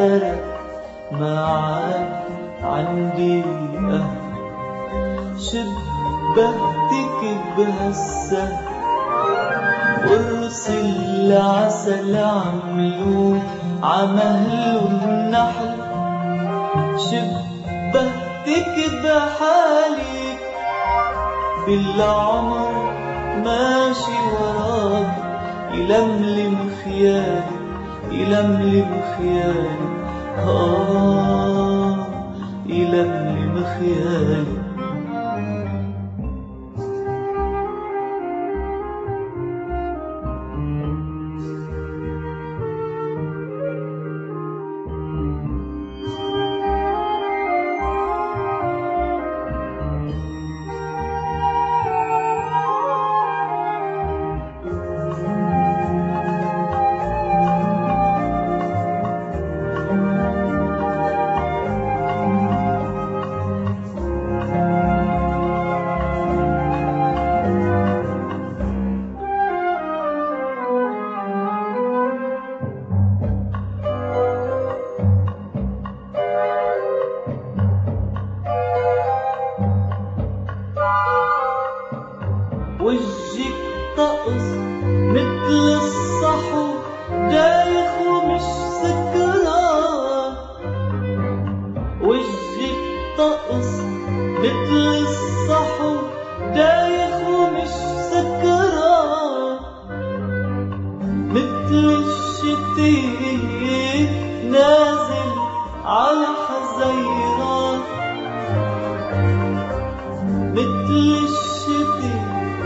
احترق ما عاد عندي أهل. شبهتك بهالسهل قرص العسل عملوه عمهل النحل. شبهتك بحالي بالعمر ماشي وراك يلملم خيالي يلملم خيالي يلملم خيالي. وجهك طقس مثل الصحو دايخ ومش سكران. وجهك طقس مثل الصحو دايخ ومش سكران. مثل الشتيت نازل على حزيران. مثل الشتيت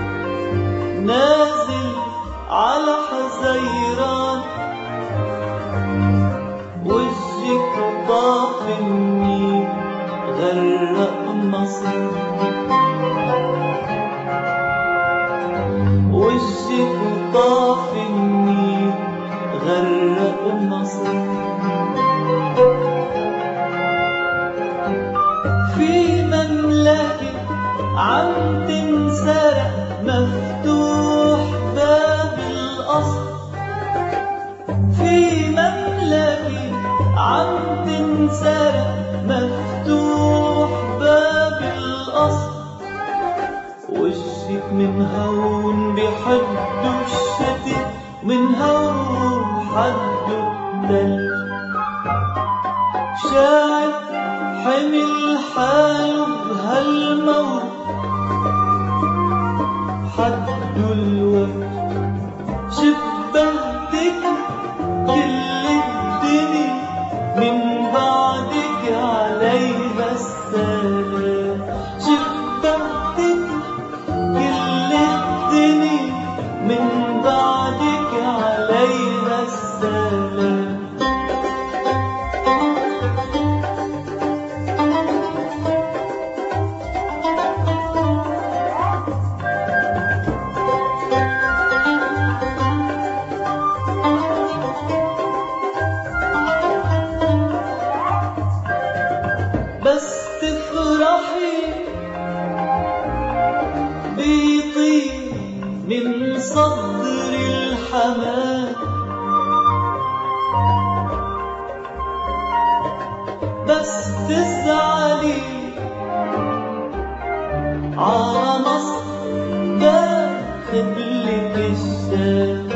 نازل على حزيران. وجهك طاف النيل غرق مصر. وجهك طاف النيل غرق مصر. في مملكة عم تنسرق مفتوح باب القصر. في مملكة عم تنسرق مفتوح باب القصر. وجهك من هون بحده الشتي من هون حده التلج. شاعر حمل حاله بهالموت حد الوجه. شبهتك كل الدنيا من بعدك عليها السلام. شبهتك كل الدنيا من بعدك عليها السلام. بس تفرحي بيطير من صدر الحمام. بس تزعلي على مصر باخدلك الشام.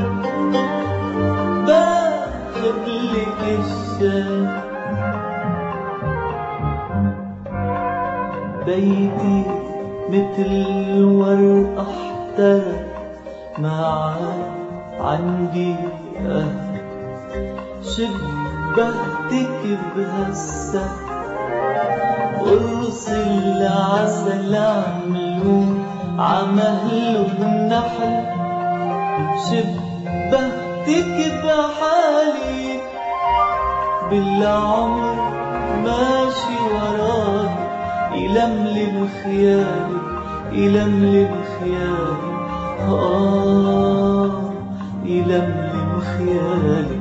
باخدلك الشام. بيتي مثل ورقة احترق ما عاد عندي أهل. شبهتك بهالسهل قرص العسل عملوه عمهل النحل. شبهتك بحالي بالعمر ماشي وراك يلملم خيالي يلملم خيالي يلملم خيالي.